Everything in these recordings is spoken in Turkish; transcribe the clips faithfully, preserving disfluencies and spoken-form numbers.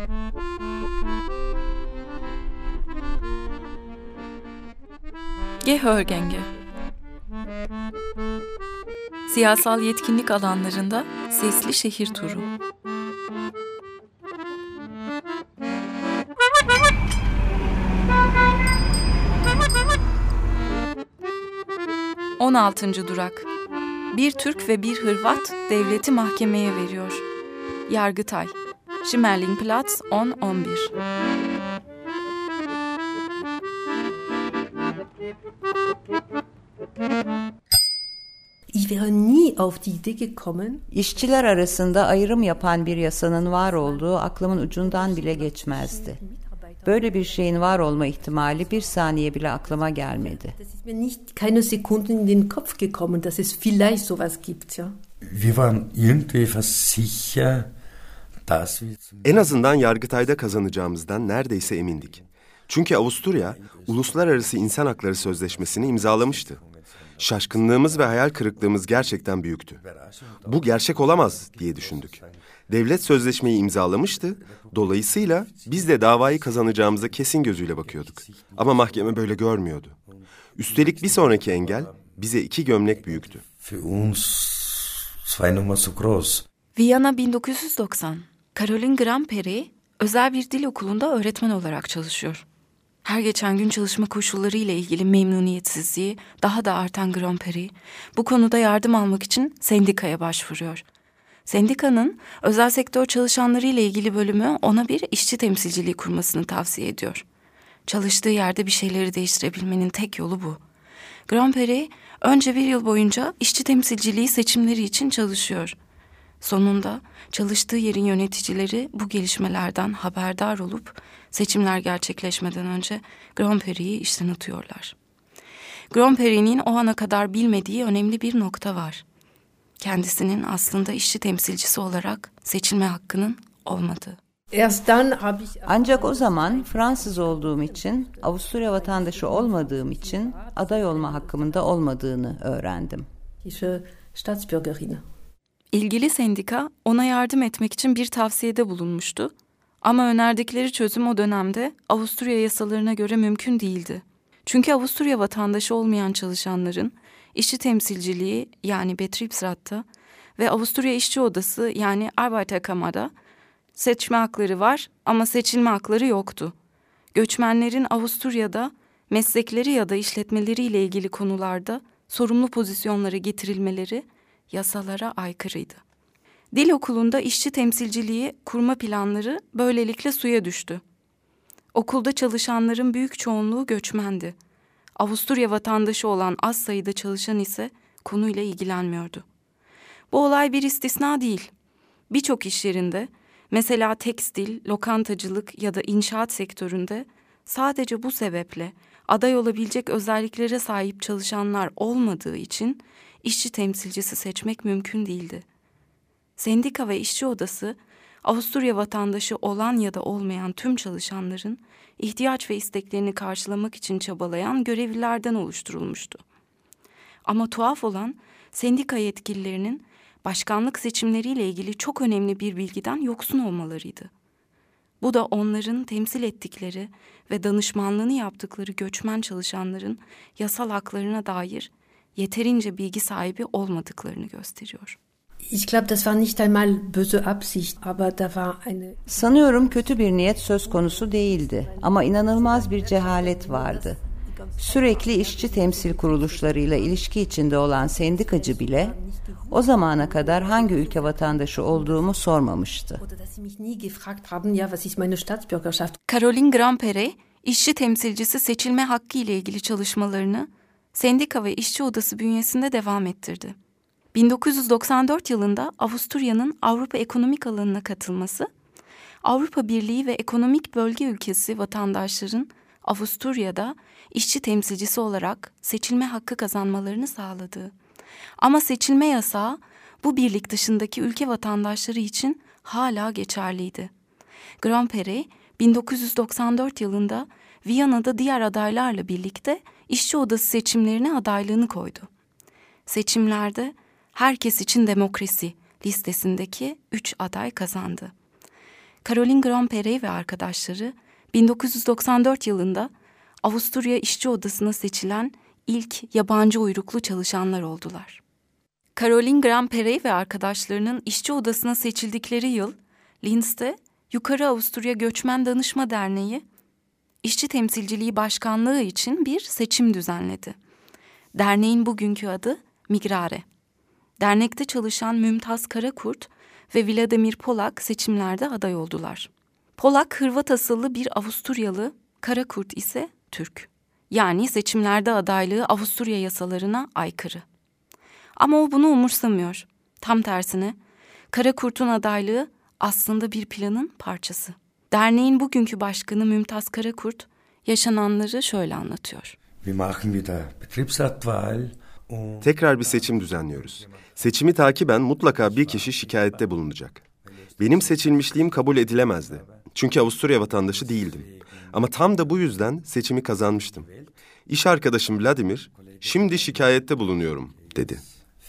Gehörgänge. Siyasal yetkinlik alanlarında sesli şehir turu. on altıncı durak. Bir Türk ve bir Hırvat devleti mahkemeye veriyor. Yargıtay. Schmerlingplatz on on bir. Ich wäre nie auf die Idee gekommen. İşçiler arasında ayrım yapan bir yasanın var olduğu aklımın ucundan bile geçmezdi. Böyle bir şeyin var olma ihtimali bir saniye bile aklıma gelmedi. Das ist mir nicht keine Sekunde in den Kopf gekommen, dass es vielleicht sowas gibt, ja. Wir waren irgendwie versichert, dass wir En azından Yargıtay'da kazanacağımızdan neredeyse emindik. Çünkü Avusturya, Uluslararası İnsan Hakları Sözleşmesi'ni imzalamıştı. Şaşkınlığımız ve hayal kırıklığımız gerçekten büyüktü. Bu gerçek olamaz diye düşündük. Devlet sözleşmeyi imzalamıştı, dolayısıyla biz de davayı kazanacağımıza kesin gözüyle bakıyorduk. Ama mahkeme böyle görmüyordu. Üstelik bir sonraki engel bize iki gömlek büyüktü. für uns zwei Nummern so groß. Viyana bin dokuz yüz doksan. Caroline Gramperi özel bir dil okulunda öğretmen olarak çalışıyor. Her geçen gün çalışma koşulları ile ilgili memnuniyetsizliği daha da artan Gramperi bu konuda yardım almak için sendikaya başvuruyor. Sendikanın özel sektör çalışanları ile ilgili bölümü ona bir işçi temsilciliği kurmasını tavsiye ediyor. Çalıştığı yerde bir şeyleri değiştirebilmenin tek yolu bu. Gramperi önce bir yıl boyunca işçi temsilciliği seçimleri için çalışıyor. Sonunda çalıştığı yerin yöneticileri bu gelişmelerden haberdar olup seçimler gerçekleşmeden önce Gramperi'yi işten atıyorlar. Gramperi'nin o ana kadar bilmediği önemli bir nokta var. Kendisinin aslında işçi temsilcisi olarak seçilme hakkının olmadığı. Erst dann habe ich Ancak o zaman Fransız olduğum için, Avusturya vatandaşı olmadığım için aday olma hakkımın da olmadığını öğrendim. diese Staatsbürgerin. İlgili sendika ona yardım etmek için bir tavsiyede bulunmuştu. Ama önerdikleri çözüm o dönemde Avusturya yasalarına göre mümkün değildi. Çünkü Avusturya vatandaşı olmayan çalışanların işçi temsilciliği yani Betriebsrat'ta ve Avusturya İşçi Odası yani Arbeiterkammer'da seçme hakları var ama seçilme hakları yoktu. Göçmenlerin Avusturya'da meslekleri ya da işletmeleriyle ilgili konularda sorumlu pozisyonlara getirilmeleri yasalara aykırıydı. Dil okulunda işçi temsilciliği kurma planları böylelikle suya düştü. Okulda çalışanların büyük çoğunluğu göçmendi. Avusturya vatandaşı olan az sayıda çalışan ise konuyla ilgilenmiyordu. Bu olay bir istisna değil. Birçok iş yerinde, mesela tekstil, lokantacılık ya da inşaat sektöründe sadece bu sebeple aday olabilecek özelliklere sahip çalışanlar olmadığı için işçi temsilcisi seçmek mümkün değildi. Sendika ve işçi odası, Avusturya vatandaşı olan ya da olmayan tüm çalışanların ihtiyaç ve isteklerini karşılamak için çabalayan görevlilerden oluşturulmuştu. Ama tuhaf olan sendika yetkililerinin başkanlık seçimleriyle ilgili çok önemli bir bilgiden yoksun olmalarıydı. Bu da onların temsil ettikleri ve danışmanlığını yaptıkları göçmen çalışanların yasal haklarına dair yeterince bilgi sahibi olmadıklarını gösteriyor. Ich glaube, das war nicht einmal böse Absicht, aber da war eine... Sanıyorum kötü bir niyet söz konusu değildi ama inanılmaz bir cehalet vardı. Sürekli işçi temsil kuruluşlarıyla ilişki içinde olan sendikacı bile o zamana kadar hangi ülke vatandaşı olduğumu sormamıştı. Caroline Gramperi, işçi temsilcisi seçilme hakkı ile ilgili çalışmalarını sendika ve işçi odası bünyesinde devam ettirdi. bin dokuz yüz doksan dört yılında Avusturya'nın Avrupa Ekonomik Alanı'na katılması, Avrupa Birliği ve Ekonomik Bölge ülkesi vatandaşların Avusturya'da işçi temsilcisi olarak seçilme hakkı kazanmalarını sağladı. Ama seçilme yasağı bu birlik dışındaki ülke vatandaşları için hala geçerliydi. Gramperi bin dokuz yüz doksan dört yılında Viyana'da diğer adaylarla birlikte işçi odası seçimlerine adaylığını koydu. Seçimlerde Herkes için Demokrasi listesindeki üç aday kazandı. Caroline Grand-Perret ve arkadaşları bin dokuz yüz doksan dört yılında Avusturya İşçi Odası'na seçilen ilk yabancı uyruklu çalışanlar oldular. Caroline Grand-Perret ve arkadaşlarının İşçi Odası'na seçildikleri yıl, Linz'de Yukarı Avusturya Göçmen Danışma Derneği, İşçi Temsilciliği Başkanlığı için bir seçim düzenledi. Derneğin bugünkü adı Migrare. Dernekte çalışan Mümtaz Karakurt ve Vladimir Polak seçimlerde aday oldular. Polak, Hırvat asıllı bir Avusturyalı, Karakurt ise Türk. Yani seçimlerde adaylığı Avusturya yasalarına aykırı. Ama o bunu umursamıyor. Tam tersine, Karakurt'un adaylığı aslında bir planın parçası. Derneğin bugünkü başkanı Mümtaz Karakurt yaşananları şöyle anlatıyor. Wir machen wieder Betriebsratwahl. Tekrar bir seçim düzenliyoruz. Seçimi takiben mutlaka bir kişi şikayette bulunacak. Benim seçilmişliğim kabul edilemezdi. Çünkü Avusturya vatandaşı değildim. Ama tam da bu yüzden seçimi kazanmıştım. İş arkadaşım Vladimir, şimdi şikayette bulunuyorum, dedi.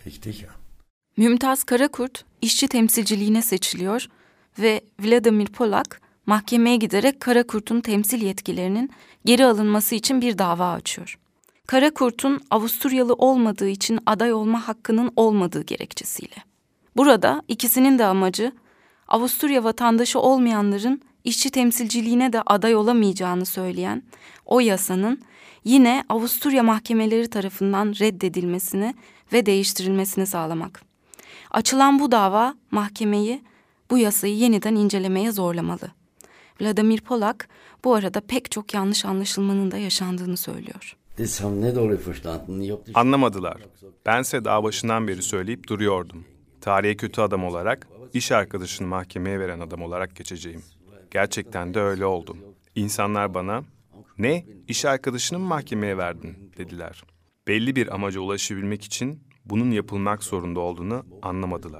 Mümtaz Karakurt işçi temsilciliğine seçiliyor ve Vladimir Polak mahkemeye giderek Karakurt'un temsil yetkilerinin geri alınması için bir dava açıyor. Karakurt'un Avusturyalı olmadığı için aday olma hakkının olmadığı gerekçesiyle. Burada ikisinin de amacı Avusturya vatandaşı olmayanların işçi temsilciliğine de aday olamayacağını söyleyen o yasanın yine Avusturya mahkemeleri tarafından reddedilmesini ve değiştirilmesini sağlamak. Açılan bu dava mahkemeyi bu yasayı yeniden incelemeye zorlamalı. Vladimir Polak bu arada pek çok yanlış anlaşılmanın da yaşandığını söylüyor. Anlamadılar. Bense daha başından beri söyleyip duruyordum. Tarihe kötü adam olarak, iş arkadaşını mahkemeye veren adam olarak geçeceğim. Gerçekten de öyle oldu. İnsanlar bana, "Ne, iş arkadaşını mı mahkemeye verdin?" dediler. Belli bir amaca ulaşabilmek için bunun yapılmak zorunda olduğunu anlamadılar.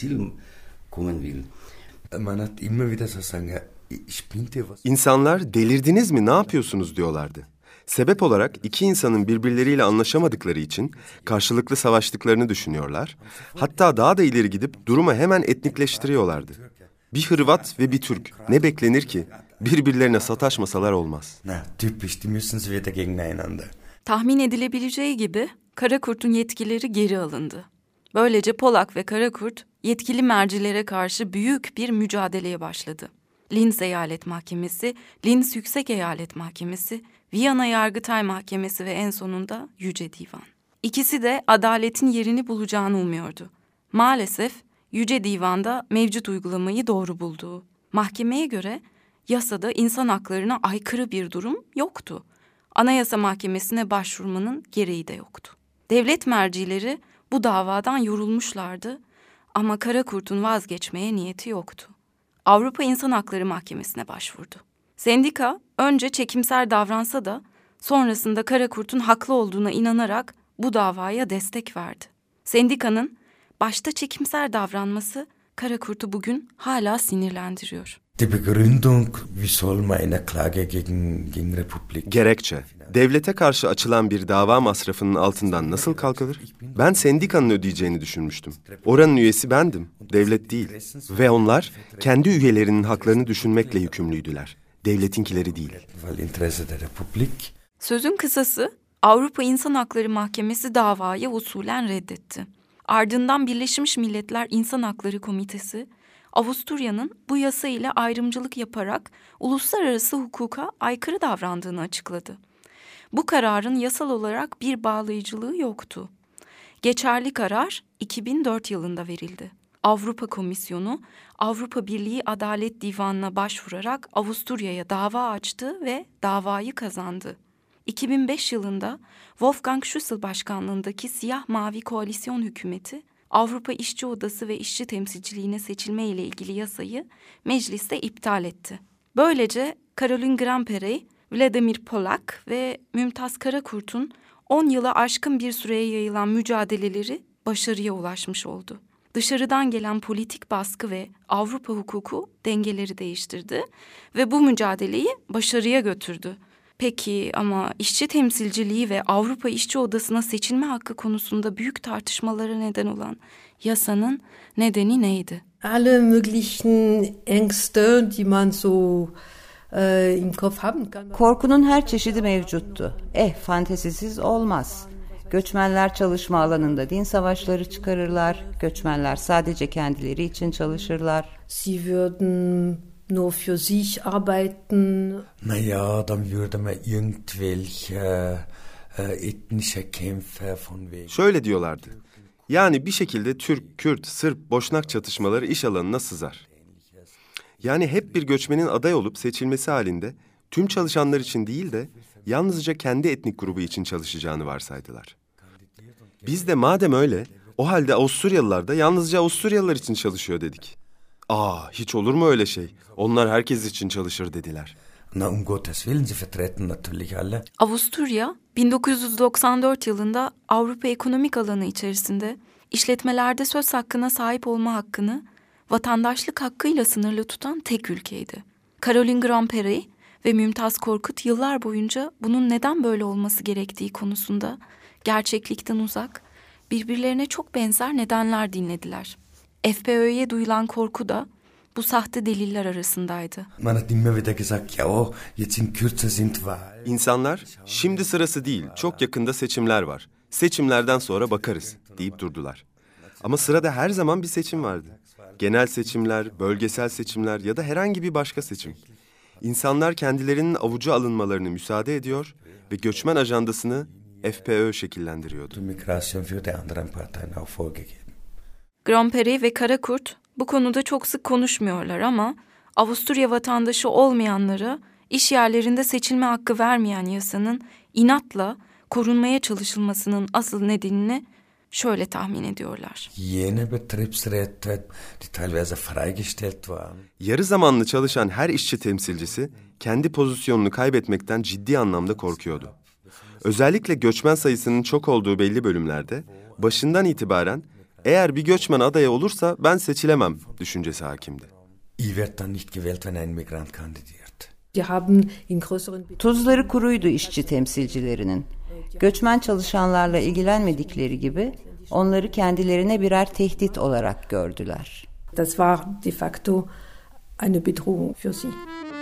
Man hat immer wieder so sagen, ja, ich bin dir was. İnsanlar delirdiniz mi, ne yapıyorsunuz diyorlardı. Sebep olarak iki insanın birbirleriyle anlaşamadıkları için karşılıklı savaştıklarını düşünüyorlar. Hatta daha da ileri gidip durumu hemen etnikleştiriyorlardı. Bir Hırvat ve bir Türk. Ne beklenir ki? Birbirlerine sataşmasalar olmaz. Na, typisch, die müssen sie wieder gegeneinander. Tahmin edilebileceği gibi Karakurt'un yetkileri geri alındı. Böylece Polak ve Karakurt yetkili mercilere karşı büyük bir mücadeleye başladı. Linz Eyalet Mahkemesi, Linz Yüksek Eyalet Mahkemesi, Viyana Yargıtay Mahkemesi ve en sonunda Yüce Divan. İkisi de adaletin yerini bulacağını umuyordu. Maalesef Yüce Divan'da mevcut uygulamayı doğru buldu. Mahkemeye göre yasada insan haklarına aykırı bir durum yoktu. Anayasa Mahkemesi'ne başvurmanın gereği de yoktu. Devlet mercileri bu davadan yorulmuşlardı ama Karakurt'un vazgeçmeye niyeti yoktu. Avrupa İnsan Hakları Mahkemesi'ne başvurdu. Sendika önce çekimser davransa da sonrasında Karakurt'un haklı olduğuna inanarak bu davaya destek verdi. Sendikanın başta çekimser davranması Karakurt'u bugün hala sinirlendiriyor. Die Begründung, wie soll man eine Klage gegen, gegen Republik? Gerekçe, devlete karşı açılan bir dava masrafının altından nasıl kalkılır? Ben sendikanın ödeyeceğini düşünmüştüm. Oranın üyesi bendim, devlet değil. Ve onlar kendi üyelerinin haklarını düşünmekle yükümlüydüler. Devletinkileri değil. Weil Interesse der Republik. Sözün kısası, Avrupa İnsan Hakları Mahkemesi davayı usulen reddetti. Ardından Birleşmiş Milletler İnsan Hakları Komitesi, Avusturya'nın bu yasa ile ayrımcılık yaparak uluslararası hukuka aykırı davrandığını açıkladı. Bu kararın yasal olarak bir bağlayıcılığı yoktu. Geçerli karar iki bin dört yılında verildi. Avrupa Komisyonu, Avrupa Birliği Adalet Divanı'na başvurarak Avusturya'ya dava açtı ve davayı kazandı. iki bin beş yılında Wolfgang Schüssel başkanlığındaki siyah mavi koalisyon hükümeti, Avrupa İşçi Odası ve işçi temsilciliğine seçilme ile ilgili yasayı mecliste iptal etti. Böylece Caroline Grand-Perret, Vladimir Polak ve Mümtaz Karakurt'un on yıla aşkın bir süreye yayılan mücadeleleri başarıya ulaşmış oldu. Dışarıdan gelen politik baskı ve Avrupa hukuku dengeleri değiştirdi ve bu mücadeleyi başarıya götürdü. Peki ama işçi temsilciliği ve Avrupa İşçi Odası'na seçilme hakkı konusunda büyük tartışmalara neden olan yasanın nedeni neydi? Alle möglichen Ängste, die man so äh, im Kopf haben kann. Korkunun her çeşidi mevcuttu. Eh, fantezisiz olmaz. Göçmenler çalışma alanında din savaşları çıkarırlar. Göçmenler sadece kendileri için çalışırlar. Sie würden nur für sich arbeiten. Naja, dann würde man irgendwelche äh, ethnische Kämpfe von wegen... Şöyle diyorlardı. Yani bir şekilde Türk, Kürt, Sırp, Boşnak çatışmaları iş alanına sızar. Yani hep bir göçmenin aday olup seçilmesi halinde tüm çalışanlar için değil de yalnızca kendi etnik grubu için çalışacağını varsaydılar. Biz de madem öyle, o halde Avusturyalılar da yalnızca Avusturyalılar için çalışıyor dedik. Aa, hiç olur mu öyle şey? Onlar herkes için çalışır dediler. Na, um Gottes Willen, sie vertreten natürlich alle. Avusturya, bin dokuz yüz doksan dört yılında Avrupa Ekonomik Alanı içerisinde işletmelerde söz hakkına sahip olma hakkını vatandaşlık hakkıyla sınırlı tutan tek ülkeydi. Caroline Grand-Pere ve Mümtaz Korkut yıllar boyunca bunun neden böyle olması gerektiği konusunda gerçeklikten uzak, birbirlerine çok benzer nedenler dinlediler. F P Ö'ye duyulan korku da bu sahte deliller arasındaydı. Man hat immer wieder gesagt, ja, jetzt in Kürze sind Wahlen. İnsanlar, şimdi sırası değil, çok yakında seçimler var. Seçimlerden sonra bakarız deyip durdular. Ama sırada her zaman bir seçim vardı. Genel seçimler, bölgesel seçimler ya da herhangi bir başka seçim. İnsanlar kendilerinin avuca alınmalarını müsaade ediyor ve göçmen ajandasını F P Ö şekillendiriyordu. Die Migration für die anderen Parteien auch vorgegeben. Grand-Pere ve Karakurt bu konuda çok sık konuşmuyorlar ama Avusturya vatandaşı olmayanlara iş yerlerinde seçilme hakkı vermeyen yasanın inatla korunmaya çalışılmasının asıl nedenini şöyle tahmin ediyorlar. Jene Betriebsräte, die teilweise freigestellt waren. Yarı zamanlı çalışan her işçi temsilcisi kendi pozisyonunu kaybetmekten ciddi anlamda korkuyordu. Özellikle göçmen sayısının çok olduğu belli bölümlerde başından itibaren eğer bir göçmen adaya olursa ben seçilemem düşüncesi hakimdi. Ich werde dann nicht gewählt, wenn ein Migrant kandidiert. Die haben in größeren Tuzları kuruydu işçi temsilcilerinin. Göçmen çalışanlarla ilgilenmedikleri gibi onları kendilerine birer tehdit olarak gördüler. Das war de facto eine Bedrohung für sie.